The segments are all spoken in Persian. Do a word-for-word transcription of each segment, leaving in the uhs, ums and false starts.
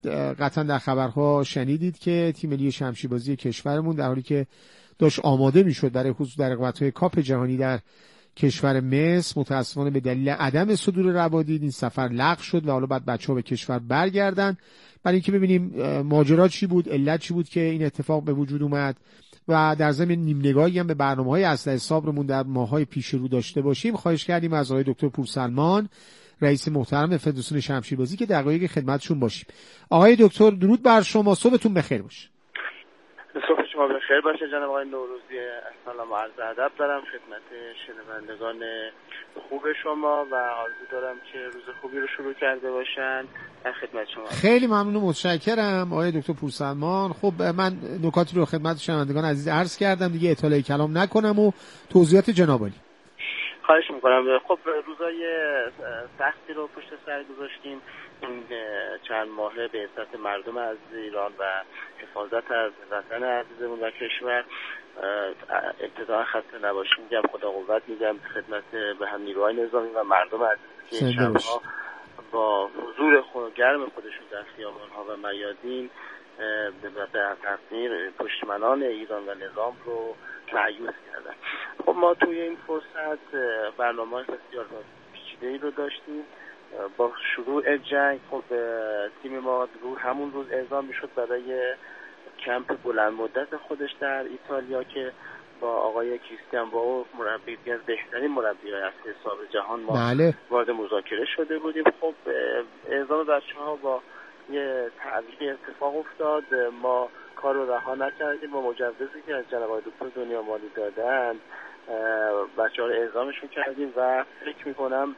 قطعا در خبرها شنیدید که تیم ملی شمشیربازی کشورمون در حالی که داشت آماده میشد برای حضور در رقابت‌های کاپ جهانی در کشور مصر، متاسفانه به دلیل عدم صدور روادید این سفر لغو شد و حالا بعد بچه‌ها به کشور برگردن برای اینکه ببینیم ماجرا چی بود، علت چی بود که این اتفاق به وجود اومد و در ضمن نیم نگاهی هم به برنامه‌های اصل صبرمون در ماه‌های پیش رو داشته باشیم. خواهش کردیم از آقای دکتر پورسلمان، رئیس محترم فدراسیون شمشیربازی، که دقایقی خدمتشون باشیم. آقای دکتر درود بر شما، صبحتون بخیر باشه. صبح شما بخیر باشه جناب آقای نوروزی. سلام و عرض ادب دارم خدمت شنوندگان خوب شما و آرزو دارم که روز خوبی رو شروع کرده باشن. در خدمت شما. خیلی ممنون و متشکرم آقای دکتر پورسلمان. خب من نکاتی رو خدمت شنوندگان عزیز عرض کردم، دیگه اطاله کلام نکنم و توضیحات جناب عالی. خواهش میکنم. خب روزای سختی رو پشت سر گذاشتیم. این چند ماهه به عزت مردم از ایران و حفاظت از وطن عزیزمون و کشور ابتداء خسته نباشیم میگم، خدا قوت میگم خدمت به هم نیروهای نظامی و مردم عزیز که شبها با حضور خود گرم خودشون در خیابان‌ها و میادین به تقدیر پشتمنان ایران و نظام رو مأیوس کردن. خب ما توی این فرصت برنامه بسیار پیچیده‌ای رو داشتیم. با شروع جنگ خب تیم ما رو همون روز اعزام میشد برای کمپ بلند مدت خودش در ایتالیا که با آقای کریستیان باو مربی از بهترین مربی‌های از حساب جهان ما بله. وارد مذاکره شده بودیم. خب اعزام بچه‌ها با یه تعویض اتفاق افتاد. ما کار رو رها نکردیم با مجوزی که از جناب آقای دکتر دنیا مالی دادن بچه‌ها رو اعزامشون کردیم و فکر می‌کنم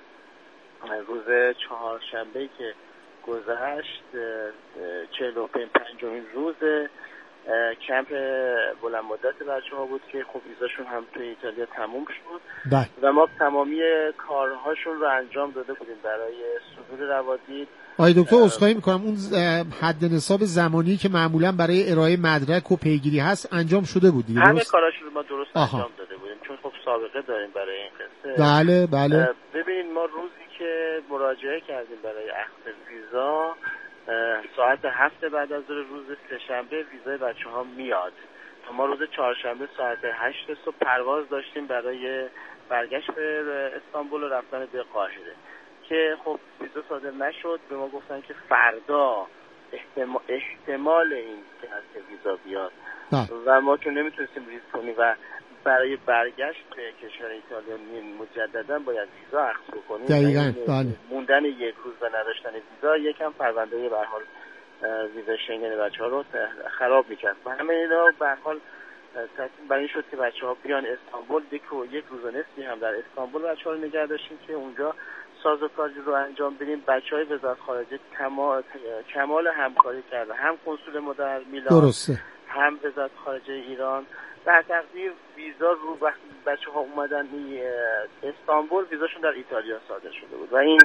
روز چهارشنبه که گذشت چهل و پنجمین روز کمپ بلند مدت بچه‌ها بود که خب ویزاشون هم توی ایتالیا تموم شد ده. و ما تمامی کارهاشون رو انجام داده بودیم برای صدور روادید. آقای دکتر عذرخواهی میکنم، اون حد نصاب زمانی که معمولا برای ارائه مدرک و پیگیری هست انجام شده بود دیگه؟ همه کاراشون رو ما درست آها. انجام داده بودیم چون خب سابقه داریم برای این قصه. بله بله. ببینید ما روزی که مراجعه کردیم برای اخذ ویزا ساعت هفت بعد از روز سه‌شنبه ویزای بچه‌ها میاد. ما روز چهارشنبه ساعت هشت صبح پرواز داشتیم برای برگشت به استانبول و رفتن به قاهره که خب ویزا صادر نشد. به ما گفتن که فردا احتمال, احتمال این که از ویزا بیاد ده. و ما که نمیتونستیم ریسک کنیم و برای برگشت به کشور ایتالیا مجددا باید ویزا اخذ بکنیم. دقیقاً بله. موندن یک روز و نداشتن ویزا یکم پرونده به هر حال ویزا شنگن بچه‌ها رو خراب می‌کرد. و همه اینا به هر حال تصمیم بر این شد که بچه‌ها بیان استانبول. یک و یک روز و نصفی هم در استانبول بچه‌ها رو نگه داشتیم که اونجا سازوکاری رو انجام بدیم. بچه‌های وزارت خارجه کمال کمال همکاری کردن، هم کنسول ما در میلان درسته، هم وزارت خارجه ایران. در تقدیر ویزا رو وقتی بچه‌ها اومدن استانبول ویزاشون در ایتالیا صادر شده بود و این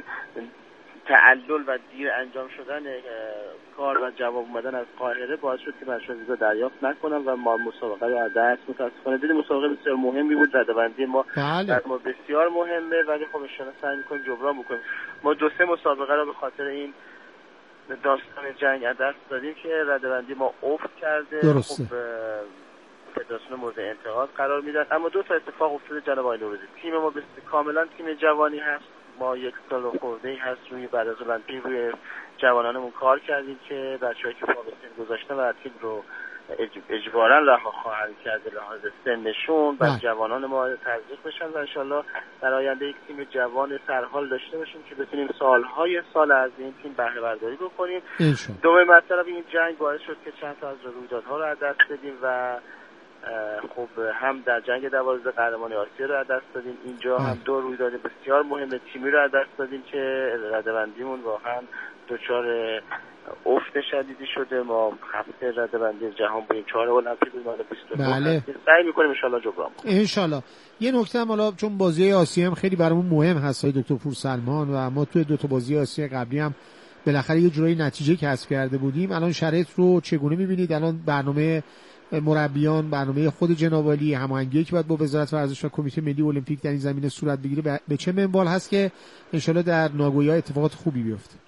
تعلل و دیر انجام شدن کار و جواب اومدن از قاهره باعث شد که بچه‌ها ویزا دریافت نکنن و ما مسابقه رو از دست متاسفانه دیدیم. مسابقه بسیار مهمی بود، رده‌بندی ما بله. ما بسیار مهمه ولی خب ان شاءالله سعی می‌کنیم جبران بکنیم. ما دو سه مسابقه رو به خاطر این داستان جنگ از دست دادیم که رده‌بندی ما افت کرده. درسته. خب فدراسیون مورد انتقاد قرار میدن. اما دو تا اتفاق افتاده جناب آقای نوروزی. تیم ما کاملا تیم جوانی هست. ما یک سال و خورده هست روی بعد از المپیک روی جوانانمون کار کردیم که بچه‌ای که فاصله گذاشتن و تیم رو اجباراً رها خواهند کرد به لحاظ سنشون و جوانان ما تزریق بشن و انشالله در آینده یک تیم جوان سرحال داشته باشیم که بتونیم سالهای سال از این تیم بهره برداری بکنیم. دومین مطلب این جنگ باعث شد که چند تا از رویدادها رو از دست بدیم و خب هم در جنگ دوازده قهرمانی آسیا رو از دست دادیم، اینجا هم دو رویداد بسیار مهم تیمی رو از دست دادیم که رده‌بندیمون واقعا دچار افت شدیدی شده. ما هفته رده‌بندی جهان بودیم، چهار المپیک بودیم، بیست و نه سعی می‌کنیم ان شاءالله جبران کنیم. ان شاءالله. یه نکته هم حالا چون بازی آسیا هم خیلی برامون مهم هست های دکتر پورسلمان و ما توی دو تا بازی آسیا قبلی هم بالاخره یه جورایی نتیجه کسب کرده بودیم. الان شرایط رو چگونه می‌بینید؟ الان برنامه مربیان، برنامه خود جناب عالی، هماهنگی که باید با وزارت ورزش و کمیته ملی المپیک در این زمینه صورت بگیره به چه منوال هست که ان شاءالله در ناگویا اتفاقات خوبی بیفته؟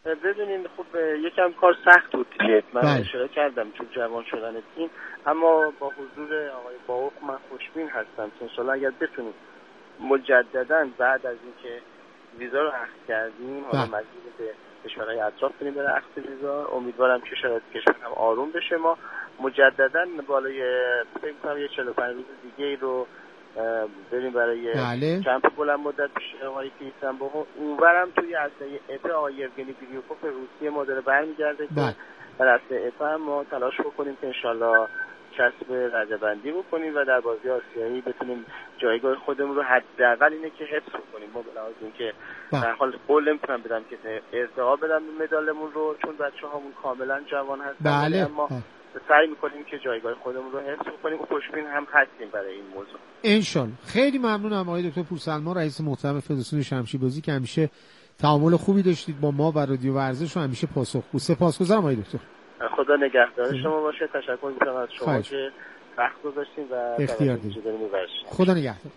ببینید خب یکم کار سخت بود دیگه. من اشاره کردم تو جوان شدن تیم، اما با حضور آقای باوق من خوشبین هستم که انشالله اگر بتونیم مجددا بعد از اینکه ویزا رو اخذ کردیم حالا مجبور به کشورهای اطراف کنیم برای اخذ ویزا، امیدوارم که شاید کشور هم آروم بشه، ما مجددا بالای فکر کنم یه چهل و پنج روز دیگه رو بریم برای بله. کمپ بلند مدت پیش آقای کریستیان باهو. اونورم توی هفته اپا آقای یوگنی بیلیوکوف روسیه ما داره برمیگرده که در هفته اپا هم ما تلاش بکنیم که انشالله کسب رده‌بندی بکنیم و در بازی آسیایی بتونیم جایگاه خودمون رو حداقل اینه که حفظ کنیم. ما به لحاظ اینکه در حال قول نمیتونم بدم که ارتقا بدم به مدالمون رو، چون بچه‌هامون کاملا جوان هستن، بله. اما سعی میکنیم که جایگاه خودمون رو حفظ کنیم و خوشبین هم هستیم برای این موضوع انشالله. خیلی ممنونم آقای دکتر پورسلمان، رئیس محترم فدراسیون شمشیربازی، که همیشه تعامل خوبی داشتید با ما و رادیو ورزش و همیشه پاسخگو. سپاسگزارم آقای دکتر. خدا نگهدار شما باشه. تشکر میکنم از شما خواهش. که وقت گذاشتین و اختیار دارید. خدا نگهدار.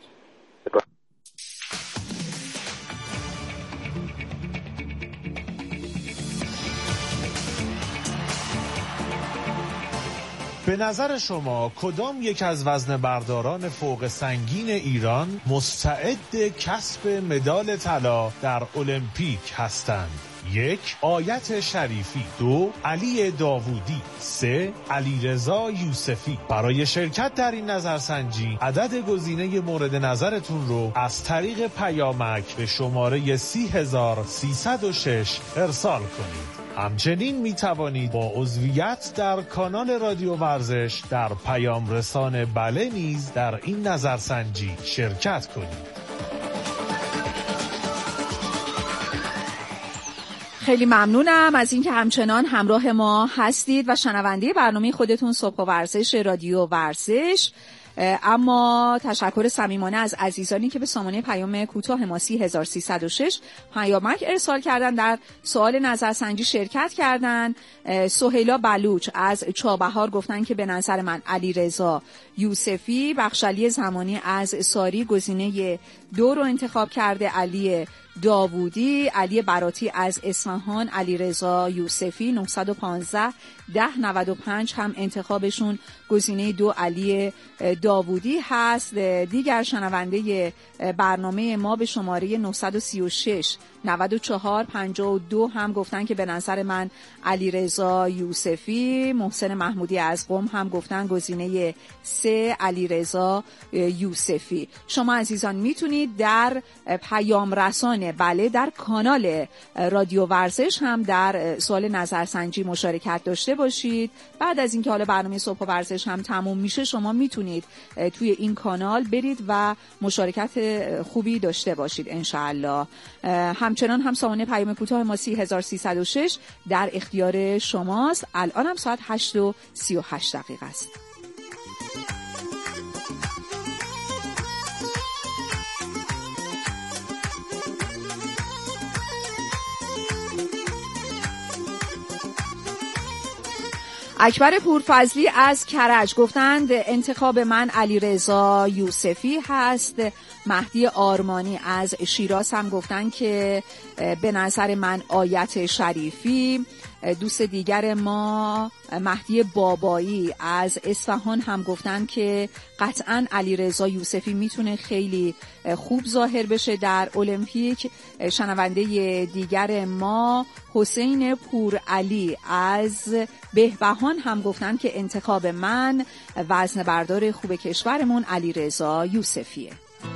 به نظر شما کدام یک از وزنه‌برداران فوق سنگین ایران مستعد کسب مدال طلا در المپیک هستند؟ یک، آیت شریفی. دو، علی داوودی. سه، علیرضا یوسفی. برای شرکت در این نظرسنجی عدد گزینه مورد نظرتون رو از طریق پیامک به شماره سی هزار سیصد و شش ارسال کنید. همچنین می توانید با عضویت در کانال رادیو ورزش در پیام رسان بله نیز در این نظرسنجی شرکت کنید. خیلی ممنونم از اینکه همچنان همراه ما هستید و شنونده برنامه خودتون صبح ورزش رادیو ورزش. اما تشکر صمیمانه از عزیزانی که به سامانه پیام کوتاه ما سی هزار سیصد و شش پیامک ارسال کردن، در سوال نظرسنجی شرکت کردن. سهیلا بلوچ از چابهار گفتن که به نظر من علیرضا یوسفی. بخشعلی زمانی از ساری گزینه دو رو انتخاب کرده، علی داوودی. علی براتی از اصفهان علیرضا یوسفی. نهصد و پانزده ده نود و پنج هم انتخابشون گزینه دو علی داوودی هست. دیگر شنونده برنامه ما به شماره نهصد و سی و شش نود و چهار پنجاه و دو هم گفتن که به نظر من علیرضا یوسفی. محسن محمودی از قم هم گفتن گزینه سه علیرضا یوسفی. شما عزیزان میتونید در پیام رسان بله در کانال رادیو ورزش هم در سوال نظرسنجی مشارکت داشته باشید. بعد از اینکه حالا برنامه صبح ورزش هم تموم میشه شما میتونید توی این کانال برید و مشارکت خوبی داشته باشید انشاءالله. همچنان هم سامانه پیام کوتاه ما سی هزار سیصد و شش در اختیار شماست. الان هم ساعت هشت و سی و هشت دقیقه است. اکبر پورفضلی از کرج گفتند انتخاب من علیرضا یوسفی هست. مهدی آرمانی از شیراز هم گفتن که به نظر من آیت شریفی. دوست دیگر ما مهدی بابایی از اصفهان هم گفتن که قطعاً علیرضا یوسفی میتونه خیلی خوب ظاهر بشه در المپیک. شنونده دیگر ما حسین پورعلی از بهبهان هم گفتن که انتخاب من وزن بردار خوب کشورمون علیرضا یوسفیه.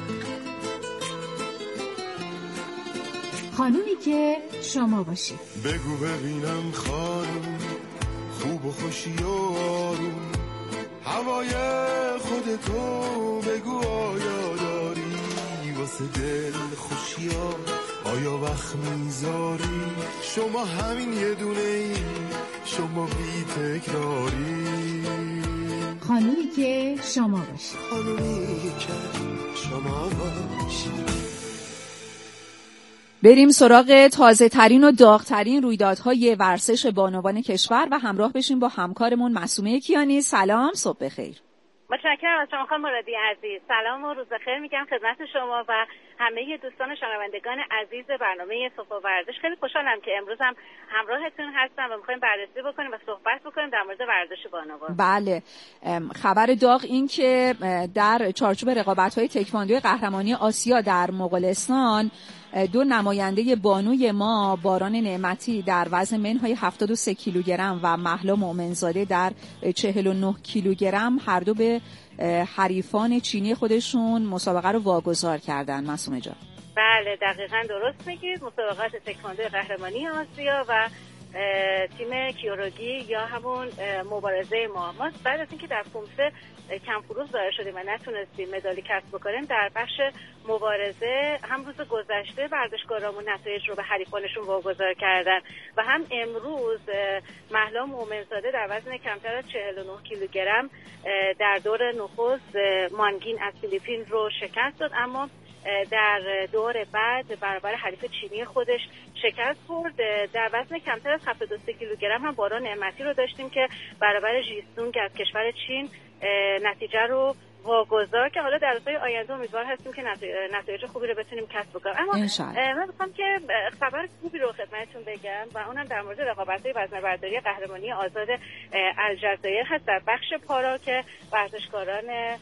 خانومی که شما باشید. بگو ببینم خانم خوب و خوشی و آروم، هوای خودتو بگو آیا داری واسه دل خوشی ها، آیا وقت میذاری؟ شما همین یه دونه ای، شما بی تکراری. خانومی که شما باشید. خانومی که شما باشید. بریم سراغ تازه ترین و داغ ترین رویدادهای ورزش بانوان کشور و همراه بشیم با همکارمون معصومه کیانی. سلام، صبح بخیر. متشکرم از شما خانم مرادی عزیز. سلام و روز بخیر میگم خدمت شما و همه دوستان شنوندگان عزیز برنامه صبح و ورزش. خیلی خوشحالم که امروز هم همراهتون هستم و می‌خوایم بررسی بکنیم و صحبت بکنیم در مورد ورزش بانوان. بله، خبر داغ این که در چارچوب رقابت‌های تکواندو قهرمانی آسیا در مغولستان دو نماینده بانوی ما، باران نعمتی در وزن منهای هفتاد و سه کیلوگرم و مهلا مومنزاده در چهل و نه کیلوگرم هر دو به حریفان چینی خودشون مسابقه رو واگذار کردن. معصومه جان. بله دقیقاً درست میگید. مسابقات تکواندو قهرمانی آسیا و تیم کیوروگی یا همون مبارزه ما ما بعد از اینکه در فومسه کم فروز ظاهر شدیم و نتونستیم مدالی کسب بکنیم، در بخش مبارزه هم روز گذشته ورزشکارامون نتایج رو به حریفانشون واگذار کردن و هم امروز مهلا مومنزاده در وزن کمتر از چهل و نه کیلوگرم در دور نخست مانگین از فیلیپین رو شکست داد، اما در دور بعد برابر حریف چینی خودش شکست خورد. در وزن کمتر از هفتاد و سه کیلوگرم هم باران نعمتی رو داشتیم که برابر ژیسونگ از کشور چین نتیجه رو واگذار که حالا در روزهای آینده امیدوار هستیم که نتایج خوبی رو بتونیم کسب بکنیم. اما من می‌خوام که خبر خوبی رو خدمتتون بگم و اونم در مورد رقابت‌های وزنه‌برداری قهرمانی آزاد الجزایر هست در بخش پارا که ورزشکاران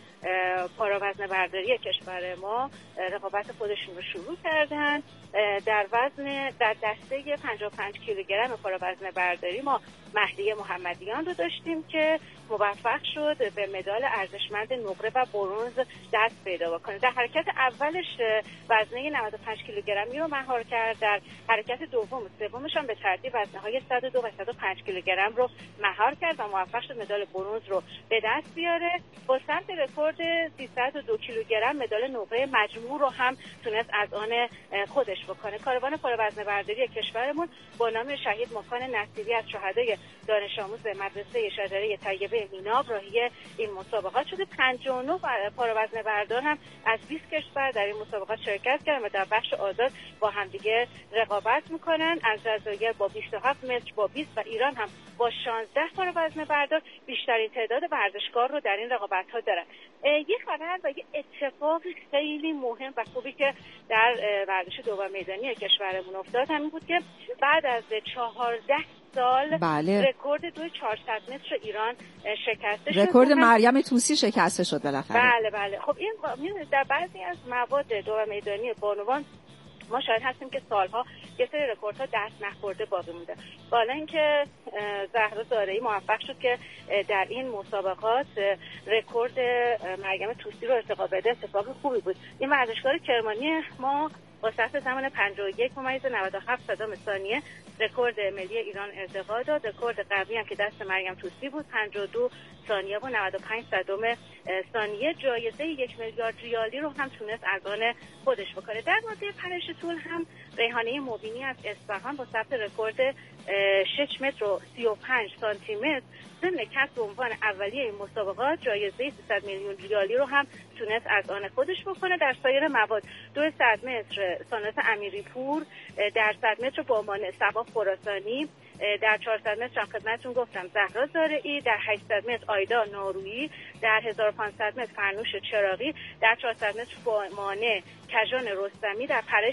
پارا وزنه‌برداری کشور ما رقابت خودشون رو شروع کردن. در وزن در دسته پنجاه و پنج کیلوگرم پارا وزنه‌برداری ما مهدی محمدیان رو داشتیم که موفق شد به مدال ارزشمند نقره و برنز دست پیدا بکنه. در حرکت اولش وزنه نود و پنج کیلوگرمی رو مهار کرد، در حرکت دوم و سومش هم به ترتیب وزنه‌های صد و دو و صد و پنج کیلوگرم رو مهار کرد و موفق شد مدال برنز رو به دست بیاره. با ثبت رکورد سیصد و دو کیلوگرم مدال نقره مجموع رو هم تونست از آن خودش بکنه. کاروان پارا وزنه‌برداری کشورمون با نام شهید مکان نصیری از شهدای دانش آموز مدرسه شجره طیبه میناب راهی این مسابقات شده. پنجاه و نه پارا وزنه‌بردار هم از بیست کشور در این مسابقات شرکت کردن و در بخش آزاد با همدیگه رقابت میکنن. الجزایر با بیست و هفت متر با بیست و ایران هم با شانزده پارا وزنه‌بردار بیشترین تعداد ورزشکار رو در این رقابت‌ها دارن. یه خبر و یه اتفاق خیلی مهم و خوبی که در ورزش دوم میدانی کشورمون افتاد همین بود که بعد از چهارده سال بله. رکورد دو چهارصد متر ایران شکسته شد. رکورد مریم طوسی شکسته شد بالاخره. بله بله. خب این در بعضی از مواد دوم میدانی بانوان ما شاید هستیم که سالها یه سری رکوردها دست نخورده باقی مونده. بالا اینکه زهرا زارعی موفق شد که در این مسابقات رکورد مریم طوسی رو ارتقا بده، اتفاق خوبی بود. این ورزشکار کرمانی ما با سطح زمان پنجاه و یک ممیز نود و هفت صدام ثانیه رکورد ملی ایران ارتقا داد. رکورد قبلی هم که دست مریم طوسی بود پنجاه و دو ثانیه و نود و پنج صدام ثانیه. جایزه یک میلیارد ریالی رو هم تونست از آن خودش بکنه. در مورد پرش طول هم ریحانه مبینی از اصفهان با ثبت رکورد شش متر و سی و پنج سانتی متر ضمن کسب عنوان اولیه این مسابقات جایزه سیصد میلیون ریالی رو هم تونست از آن خودش بکنه. در سایر مواد دو صد متر ساناس امیری پور، در صد متر بامان صبا خراسانی، در چهارصد متر هم خدمتتون گفتم زهرا زارعی، در هشتصد متر آیدا نارویی، در هزار و پانصد متر فرنوش چراغی، در چهارصد متر بامانه کژان رستمی، در پرش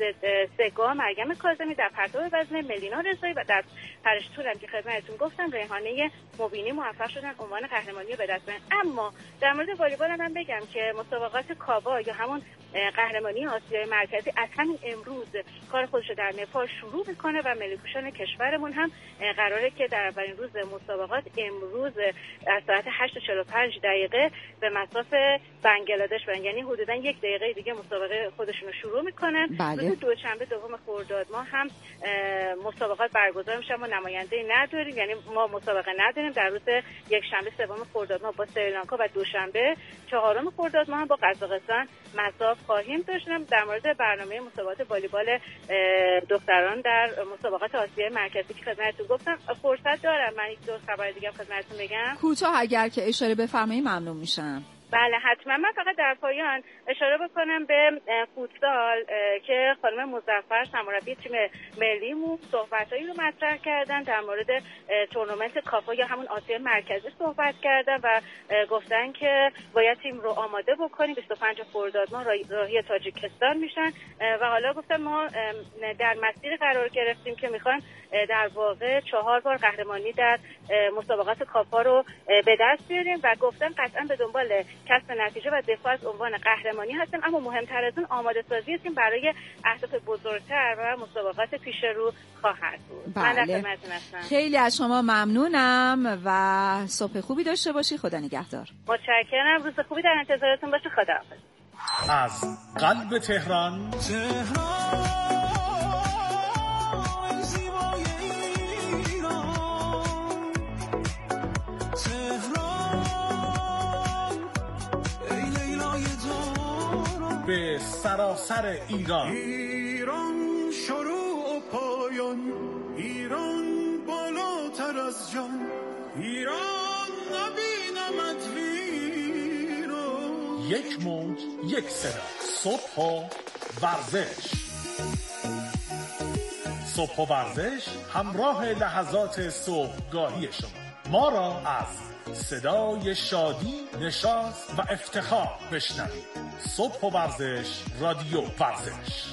سگا مریم کاظمی، در پرتاب وزن ملینا رضایی و در پرش طول هم که خدمتتون گفتم ریحانه مبینی موفق شدن عنوان قهرمانی رو به دست بیارن. اما در مورد والیبال هم بگم که مسابقات کاوا یا همون قهرمانی آسیای مرکزی از همین امروز کار خودش رو در نپال شروع میکنه و ملی‌پوشان کشورمون هم قراره که در اولین روز مسابقات امروز از ساعت هشت و چهل و پنج دقیقه به مصاف بنگلادش برن، یعنی حدوداً یک دقیقه دیگه مسابقه خودشون رو شروع میکنن. بله. روز دوشنبه دوم خرداد ما هم مسابقات برگزار میشه، ما نماینده نداریم، یعنی ما مسابقه نداریم. در روز یک شنبه سوم خرداد ما با سریلانکا و دوشنبه چهارم خرداد ما هم با قزاقستان مصاف خواهیم داشت. در مورد برنامه مسابقات والیبال دختران در مسابقات آسیای مرکزی که خدمتتون گفتم فرصت دارم من یک دو خبر دیگه خدمتتون بگم. کوتاه اگر که اشاره بفرمایید ممنون میشم. بله حتما. من فقط در پایان اشاره بکنم به فوتبال که خانم مظفر سرمربی تیم ملیمون صحبتایی رو مطرح کردن در مورد تورنمنت کافا یا همون آسیای مرکزی صحبت کردن و گفتن که باید تیم رو آماده بکنیم. بیست و پنج خرداد ما راهی تاجیکستان میشن و حالا گفتن ما در مسیر قرار گرفتیم که میخوایم در واقع چهار بار قهرمانی در مسابقات کافا رو به دست بیاریم و گفتن قطعا به دنبال کسب نتیجه و دفاع از عنوان قهرمانی هستیم، اما مهمتر از اون آماده سازی تیم برای اهداف بزرگتر و مسابقات پیش رو خواهد بود. بله. من خیلی از شما ممنونم و صبح خوبی داشته باشی. خدا نگهدار. متشکرم. روز خوبی در انتظارتون باشه. خداحافظ. از قلب تهران، تهران زیبای ایران، تهران ای لیلای داران، به سراسر ایران. ایران شروع و پایان، ایران بالاتر از جان، ایران نبینمت ویران. یک موج یک صدا، صبح و ورزش. صبح و ورزش همراه لحظات صبحگاهی شما. ما را از صدای شادی، نشاط و افتخار بشنوید. صبح و ورزش، رادیو ورزش.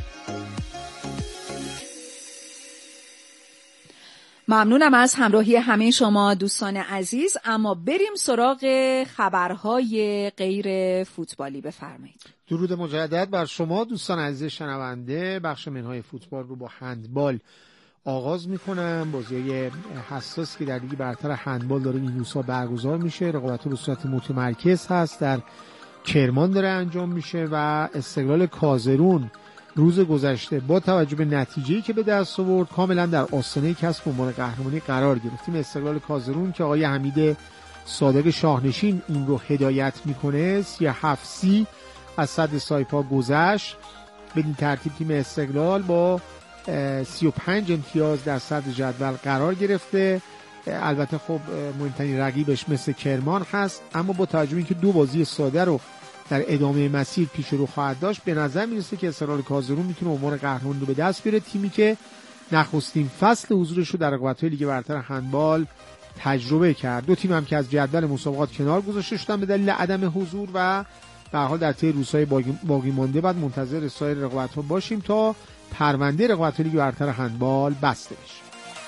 ممنونم از همراهی همه شما دوستان عزیز. اما بریم سراغ خبرهای غیر فوتبالی. بفرمایید. درود مجدد بر شما دوستان عزیز شنونده. بخش منهای فوتبال رو با هندبال آغاز میکنم. بازی‌های حساسی که در لیگ برتر هندبال داره این روزها برگزار میشه. رقابت‌ها به صورت متمرکز هست، در کرمان داره انجام میشه و استقلال کازرون روز گذشته با توجه به نتیجه‌ای که به دست آورد کاملا در آستانه کسب عنوان قهرمانی قرار گرفت. تیم استقلال کازرون که آقای حمید صادق شاهنشین این رو هدایت میکنه سی و هفت سی از صدر سایپا گذشت. بدین ترتیب تیم استقلال با سی و پنج امتیاز در صدر جدول قرار گرفته. البته خب مهمترین رقیبش مثل کرمان هست، اما با توجه به اینکه دو بازی ساده رو در ادامه مسیر پیش رو خواهد داشت، به نظر میرسه که استقلال کازرون میتونه عنوان قهرمان رو به دست بیاره. تیمی که نخستین فصل حضورش رو در رقابت‌های لیگ برتر هندبال تجربه کرد. دو تیم هم که از جدول مسابقات کنار گذاشته شدن به دلیل عدم حضور و به هر حال در طی روزهای باقی مانده بعد منتظر سایر رقابت‌ها باشیم تا پرونده رقابت‌های لیگ برتر هندبال بسته بشه.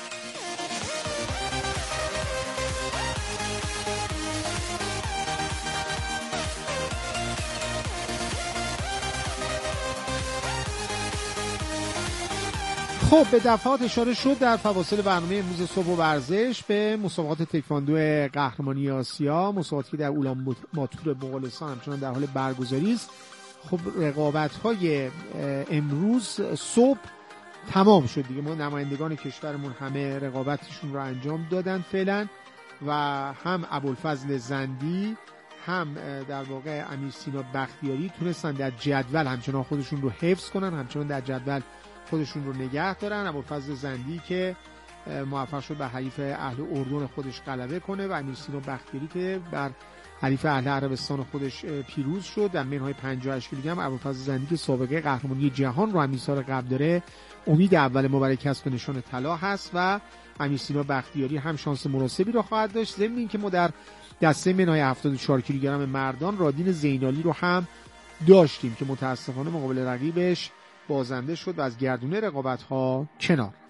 خب به دفعات اشاره شد در فواصل برنامه امروز صبح و ورزش به مسابقات تکواندو قهرمانی آسیا، مسابقاتی که در اولانباتور بغلستان همچنان در حال برگزاری است. خب رقابت‌های امروز صبح تمام شد دیگه. ما نمایندگان کشورمون همه رقابتشون رو انجام دادن فعلا و هم ابوالفضل زندی هم در واقع امیر سینا بختیاری تونستن در جدول همچنان خودشون رو حفظ کنن، همچنان در جدول خودشون رو نگه دارن. ابوالفضل زندی که موفق شد به حریف اهل اردن خودش غلبه کنه و امیر سینا بختیاری که بر حریف اهل عربستان خودش پیروز شد. در منهای پنجاه و هشت کیلوگرم ابوالفضل زندی که سابقه قهرمانی جهان رو همین سال قبل داره، امید اول ما برای کسب نشان طلا هست و امیر سینا بختیاری هم شانس مناسبی رو خواهد داشت. ضمن اینکه ما در دسته منهای هفتاد و چهار کیلوگرم مردان رادین زینالی رو هم داشتیم که متاسفانه مقابل رقیبش بازنده شد و از گردونه رقابت‌ها کنار رفت.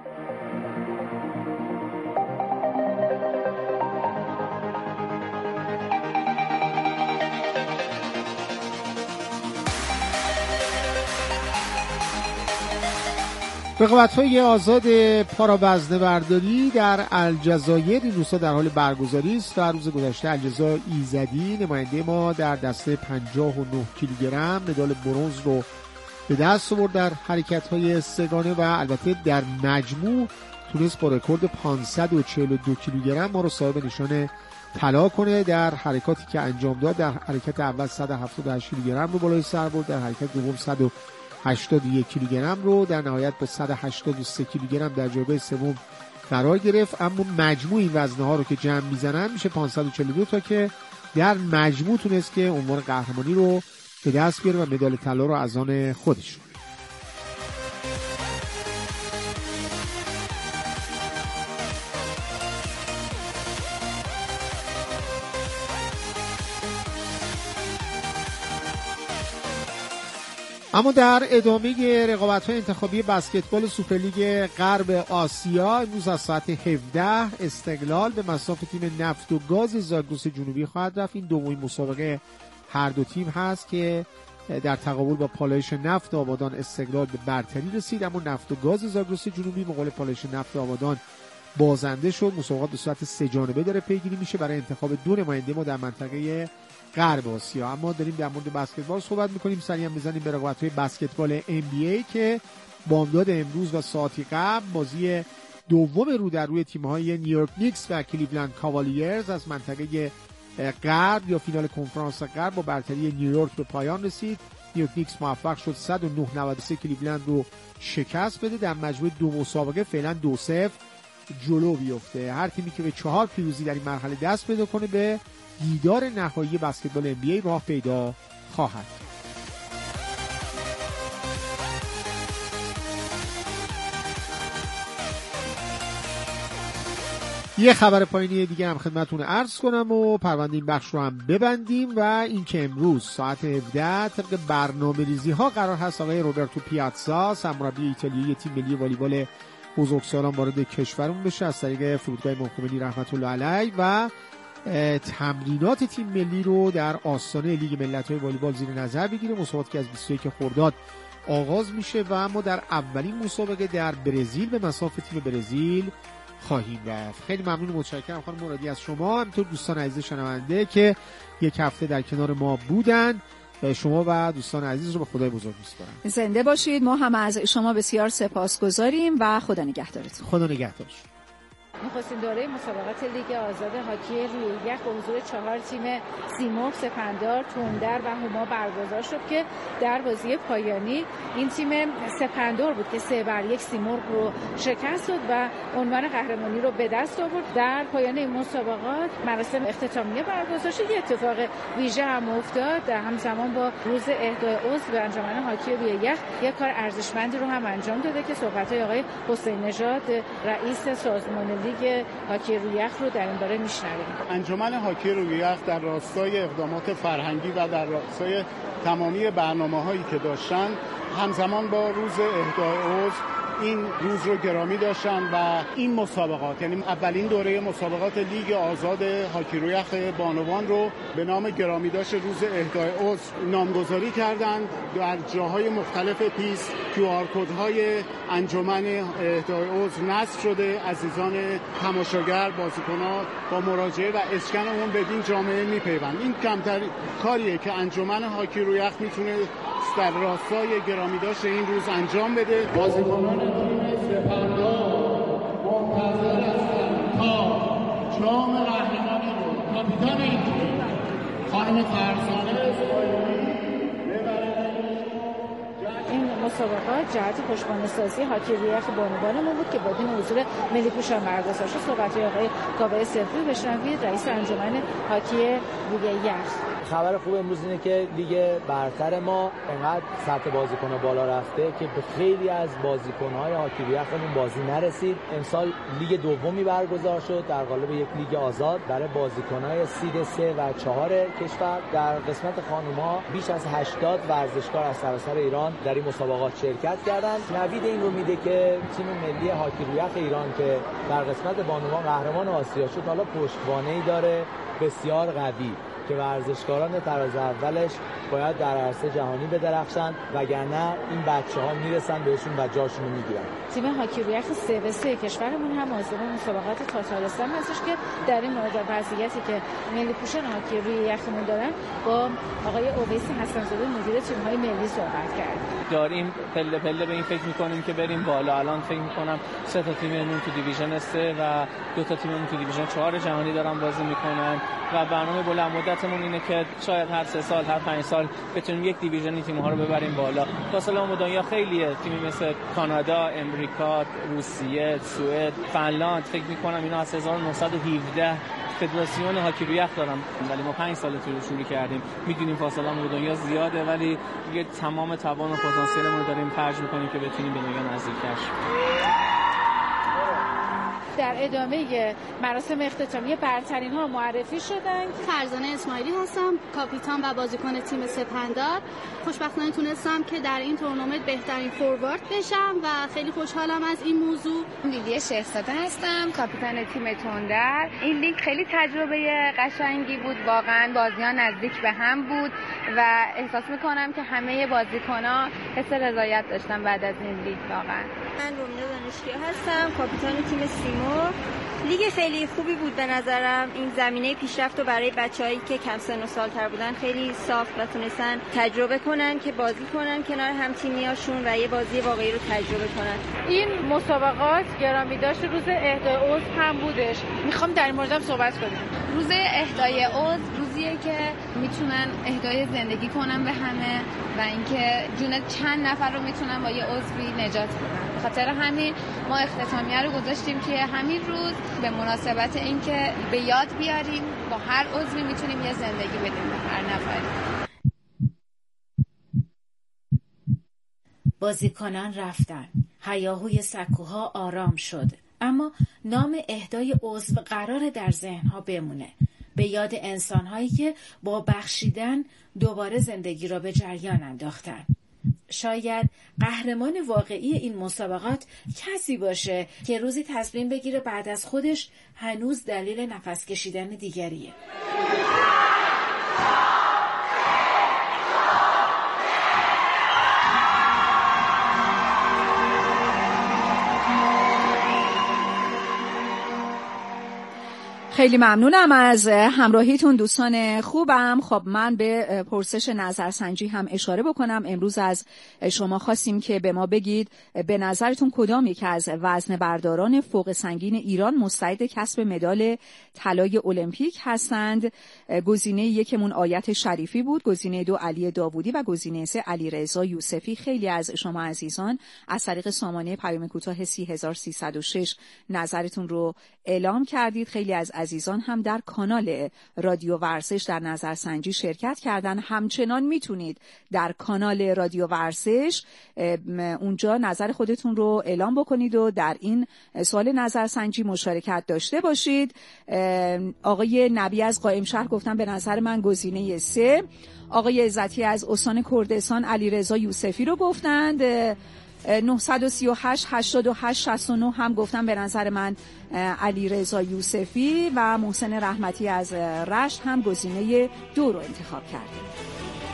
رقابت‌های آزاد پارا وزنه برداری در الجزایر این روزها در حال برگزاری است و روز گذشته الجزا ایزدی نماینده ما در دسته پنجاه و نه کیلوگرم مدال برنز رو به دست آورد در حرکت‌های سگانه و البته در مجموع تونست با رکورد پانصد و چهل و دو کیلوگرم ما رو صاحب نشان طلا کنه در حرکاتی که انجام داد. در حرکت اول صد و هفتاد و هشت کیلوگرم رو بالای سر برد، در حرکت دوم صد و هشتاد و یک کیلوگرم رو، در نهایت با صد و هشتاد و سه کیلوگرم در جایگاه سوم قرار گرفت. اما مجموع این وزنه ها رو که جمع میزنن میشه پانصد و چهل و دو تا که در مجموع تونست که عنوان قهرمانی رو به دست بیاره و مدال طلا رو از آن خودش. اما در ادامه رقابت‌های انتخابی بسکتبال سوپرلیگ غرب آسیا امروز از ساعت هفده استقلال به مصاف تیم نفت و گاز زاگرس جنوبی خواهد رفت. این دومین مسابقه هر دو تیم هست که در تقابل با پالایش نفت آبادان استقلال به برتری رسید، اما نفت و گاز زاگرس جنوبی مقابل پالایش نفت آبادان بازنده شد. مسابقات به صورت سه جانبه داره پیگیری میشه برای انتخاب دو نماینده ما در منطقه غرب آسیا. اما داریم در مورد بسکتبال صحبت میکنیم، سریع هم بزنیم به رقابت‌های بسکتبال ام بی ای که بامداد امروز و ساعتی قبل بازی دوم رو در روی تیم‌های نیویورک نیکس و کلیولند کاوالیرز از منطقه غرب یا فینال کنفرانس غرب با برتری نیویورک به پایان رسید. نیویورک نیکس موفق شد صد و نه نود و سه کلیولند رو شکست بده، در مجموع دو مسابقه فعلا دو صفر جلو بیفته. هر تیمی که به چهار پیروزی در این مرحله دست پیدا کنه به دیدار نهایی بسکتبال ام بی ای راه پیدا خواهد. یه خبر پایینی دیگه هم خدمتتون عرض کنم و پرونده این بخش رو هم ببندیم و این که امروز ساعت هفده طبق برنامه‌ریزی ها قرار هست آقای روبرتو پیاتزا سرمربی ایتالیایی تیم ملی والیبال بزرگسالان وارد کشورمون بشه از طریق فرودگاه موکومنی رحمت الله علیه و تمرینات تیم ملی رو در آستانه لیگ ملت‌های والیبال زیر نظر بگیره. مسابقاتی که از بیست و یک خرداد آغاز میشه و اما در اولین مسابقه در برزیل به مصاف تیم برزیل خواهیم رفت. خیلی ممنون و متشکرم خانم مرادی از شما، همینطور دوستان عزیز شنونده که یک هفته در کنار ما بودن. شما و دوستان عزیز رو به خدای بزرگ میسپارم. زنده باشید. ما هم از شما بسیار سپاسگزاریم و خدا نگهدارتون. خدا نگهدارتون. نخستین دوره مسابقات لیگ آزاد هاکی روی یخ با حضور چهار تیم سیمرغ، سپندار، تندر و هما برگزار شد که در بازی پایانی این تیم سپندار بود که سه بر یک سیمرغ رو شکست داد و عنوان قهرمانی رو به دست آورد. در پایان این مسابقات مراسم اختتامیه برگزار شد. یه اتفاق ویژه هم افتاد، همزمان با روز اهدای عضو به انجمن هاکی روی یخ یک کار ارزشمندی رو هم انجام داده که صحبت‌های آقای حسین نژاد رئیس سازمان لیگ هاکی روی یخ رو در این باره میشنویم. انجمن هاکی روی یخ در راستای اقدامات فرهنگی و در راستای تمامی برنامه‌هایی که داشتن همزمان با روز اهدای عضو این روز رو گرامی داشتن و این مسابقات، یعنی اولین دوره مسابقات لیگ آزاد هاکی روی یخ بانوان رو به نام گرامی داشت روز اهدای عضو نامگذاری کردند. در جاهای مختلف پیست کیو آر کدهای انجمن اهدای عضو نصب شده. عزیزان تماشاگر، بازیکنان با مراجعه و اسکن اون بدین جامعه میپیوند. این کمتر کاریه که انجمن هاکی روی یخ میتونه در راستای گرامی داشت این روز انجام بده. بازیکنان تیم سپندار منتظر هستند تا جام قهرمانی رو کاپیتان این تیم خانم فرزانه اسماعیلی ببرند. این مسابقات جهت پشتوانه‌سازی هاکی روی یخ بانوانمون بود که بدون حضور ملی پوشان برگزار شد. صحبت‌های آقای کاوه صدری بشنوید، رئیس انجمن هاکی روی یخ. خبر خوب امروز اینه که لیگ برتر ما انقدر سطح بازیکن‌ها بالا رفته که به خیلی از بازیکن‌های هاکی روی یخمون بازی نرسید. امسال لیگ دومی برگزار شد در قالب یک لیگ آزاد برای بازیکن‌های سید سه و چهار کشور. در قسمت خانم‌ها بیش از هشتاد ورزشکار از سراسر ایران در این مسابقات شرکت کردند. نوید این رو میده که تیم ملی هاکی روی یخ ایران که در قسمت بانوان قهرمان آسیا شد حالا پشتوانه‌ای داره بسیار قوی که ورزشکاران تراز اولش باید در عرصه جهانی بدرخشند وگرنه این بچه‌ها میرسن بهشون و جاشون رو میگیرن. تیم هاکی روی یخ سه به سه کشورمون هم عضو مسابقات تاتارستان هستش که در این مورد وضعیتی که ملی پوشان هاکی روی یخمون دارن با آقای اویس حسن‌زاده مدیر تیم‌های ملی صحبت کردیم. داریم پله پله به این فکر می‌کنیم که بریم بالا. الان فکر می‌کنم سه تا تیممون تو دیویژن سه و دو تا تیممون تو دیویژن چهار جهانی دارن بازی می‌کنن و برنامه بلند مدتمون اینه که شاید هر سه سال هر پنج سال بتونیم یک دیویژن تیم‌ها رو ببریم بالا. فاصله ما دنیا خیلیه. تیمی مثل کانادا، امریکا، روسیه، سوئد، فنلاند فکر می‌کنم اینا از هزار و نهصد و هفده فدراسیون هاکی روی یخ دارم، ولی ما پنج سال طول شروع کردیم. میدونیم فاصله با دنیا زیاده، ولی دیگه تمام توان و پتانسیلمون رو داریم خرج می‌کنیم که بتونیم به دنیا نزدیک‌تر شیم. در ادامه مراسم اختتامیه برترین ها معرفی شدن. فرزانه اسماعیلی هستم، کاپیتان و بازیکن تیم سپهردار. خوشبختانه تونستم که در این تورنمنت بهترین فوروارد بشم و خیلی خوشحالم از این موضوع. لیلی شهزاده هستم، کاپیتان تیم تندر. این لیگ خیلی تجربه قشنگی بود، واقعا بازی‌ها نزدیک به هم بود و احساس می‌کنم که همه بازیکن‌ها حس رضایت داشتن بعد از این لیگ. واقعا من رومینا دانشکیا هستم، کاپیتان تیم سیمور. لیگ خیلی خوبی بود به نظرم. این زمینه پیشرفت رو برای بچه‌هایی که کم سن و سال‌تر بودن خیلی ساخت و تونستن تجربه کنن که بازی کنن کنار هم تیمیاشون و یه بازی واقعی رو تجربه کنن. این مسابقات گرامی داشت روز اهدای عضو هم بودش. میخوام در این موردم صحبت کنیم. روز اهدای عضو روزیه که میتونن اهدای زندگی کنن به همه و اینکه جون چند نفر رو میتونن با یه عضوی نجات بدن. به خاطر همین ما اختتامیه رو گذاشتیم که همین روز به مناسبت اینکه به یاد بیاریم با هر عضوی میتونیم یه زندگی بدیم به هر نفری. بازیکنان رفتن، هیاهوی سکوها آرام شد، اما نام اهدای عضو قرار در ذهنها بمونه، به یاد انسانهایی که با بخشیدن دوباره زندگی را به جریان انداختن. شاید قهرمان واقعی این مسابقات کسی باشه که روزی تصمیم بگیره بعد از خودش هنوز دلیل نفس کشیدن دیگریه. خیلی ممنونم از همراهیتون دوستان خوبم. خب من به پرسش نظرسنجی هم اشاره بکنم. امروز از شما خواستیم که به ما بگید به نظرتون کدام یک از وزنه برداران فوق سنگین ایران مستعد کسب مدال طلای المپیک هستند. گزینه یکمون آیت شریفی بود، گزینه دو علی داوودی و گزینه سه علیرضا یوسفی. خیلی از شما عزیزان از طریق سامانه پیام کوتاه سی هزار و سیصد و شش نظرتون رو اعلام کردید. خیلی از عزیزان هم در کانال رادیو ورزش در نظرسنجی شرکت کردن. همچنان میتونید در کانال رادیو ورزش اونجا نظر خودتون رو اعلام بکنید و در این سوال نظرسنجی مشارکت داشته باشید. آقای نبی از قائم شهر گفتن به نظر من گزینه سه. آقای عزتی از استان کردستان علیرضا یوسفی رو گفتند. نه سه هشت هشتاد و هشت شصت و نه هم گفتن به نظر من علیرضا یوسفی و محسن رحمتی از رشت هم گزینه دو رو انتخاب کرده.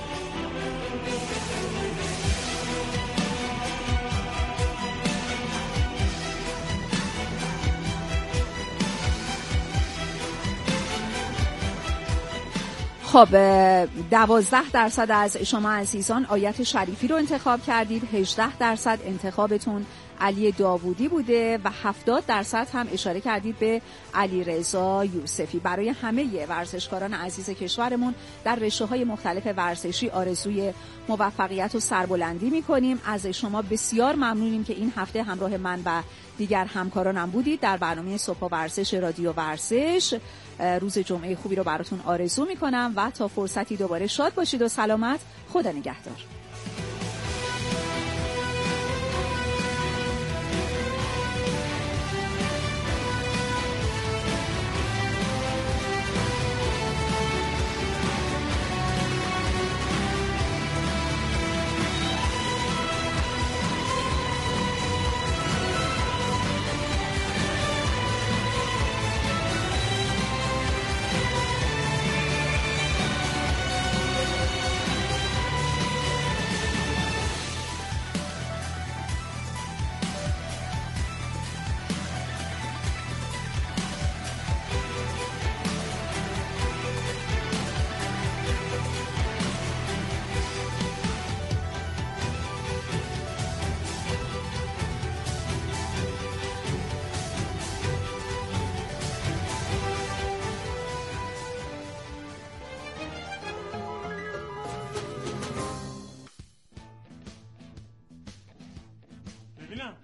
خب دوازده درصد از شما عزیزان آیت شریفی رو انتخاب کردید، هجده درصد انتخابتون علی داوودی بوده و هفتاد درصد هم اشاره کردید به علیرضا یوسفی. برای همه ورزشکاران عزیز کشورمون در رشته‌های مختلف ورزشی آرزوی موفقیت و سربلندی می‌کنیم. از شما بسیار ممنونیم که این هفته همراه من و دیگر همکارانم بودید در برنامه صبح ورزش رادیو ورزش. روز جمعه خوبی رو براتون آرزو می‌کنم و تا فرصتی دوباره شاد باشید و سلامت. خدا نگهدار.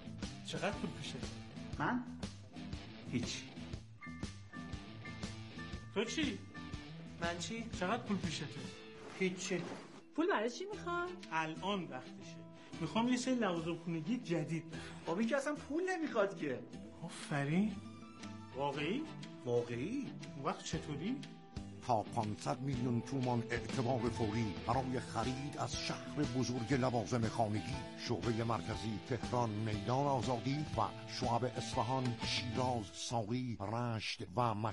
چقدر پول پیشه؟ من؟ هیچ. تو چی؟ من چی؟ چقدر پول پیشته؟ هیچی. پول برای چی میخوام؟ الان وقتشه. میخوام یه سری لوازم خونگی جدید بخرم. بابا این که اصلا پول نمیخواد که. آفرین. واقعی؟ واقعی؟ وقت چطوری؟ تا پانصد میلیون تومان اعتبار فوری برای خرید از شهر بزرگ لوازم خانگی. شعبه مرکزی تهران میدان آزادی و شعب اصفهان، شیراز، ساقی، رشت و مشهد.